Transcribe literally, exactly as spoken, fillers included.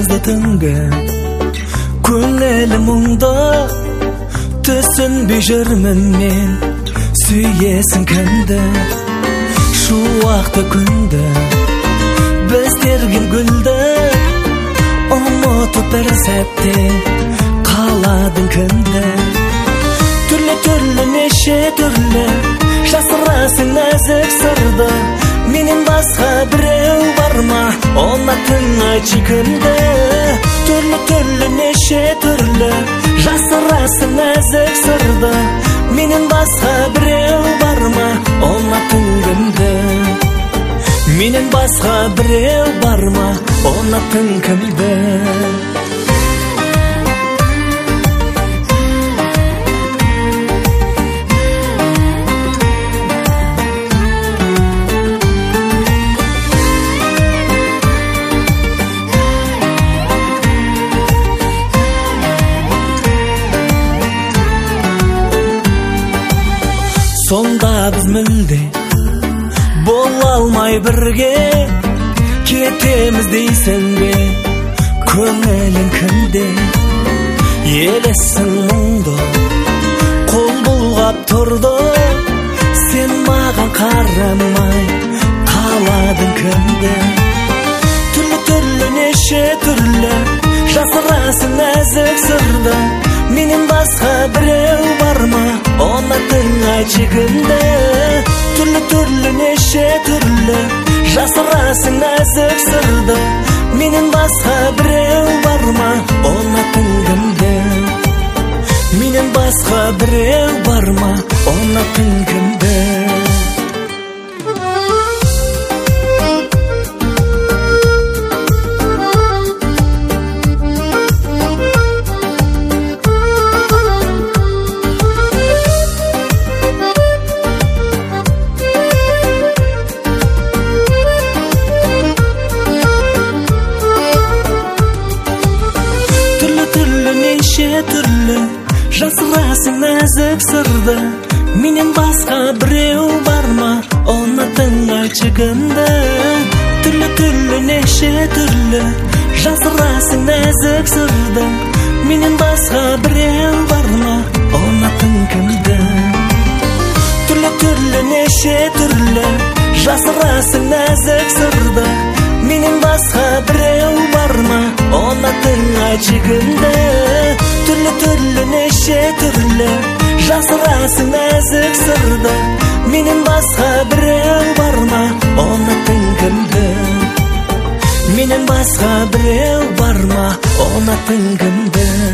жазды түнгі көңілім мұңда түсінбей жүрмін мен сүйесің кімді шуақты күнді біз терген гүлді ұмытып бір сәтте қаладың кімді түрлі-түрлі неше түрлі жасырасың нәзік сырды менен басқа біреу бар ма ұнатың айтшы кімді түрлі-түрлі неше түрлі жасырасың нәзік сырды менен басқа біреу бар ма ұнатың кімді менен басқа біреу бар ма ұнатың кімді сонда біз мүлде бола алмай бірге кетеміз дейсің бе көңілің кімде елесің мұңды қол бұлғап тұрды сен маған қарамай қаладың кімді түрлі-түрлі неше түрлі жасырасың нәзік сырды менен басқа біреу бар ма ұнатың айтшы кімді түрлі-түрлі неше түрлі жасырасың нәзік сырды менен басқа біреу бар ма ұнатың кімді менен басқа біреу бар ма ұнатың кімді түрлі жасырасың нәзік сырды менен басқа біреу бар ма ұнатың айтшы кімді түрлі-түрлі неше түрлі жасырасың нәзік сырды менен басқа біреу бар ма ұнатың кімді түрлі-түрлі неше түрлі жасырасың нәзік сырды менен басқа біреу бар ма ұнатың айтшы кімді түрлі-түрлі неше түрлі жасырасың нәзік сырды менен басқа біреу бар ма ұнатың кімді менен басқа біреу бар ма ұнатың кімді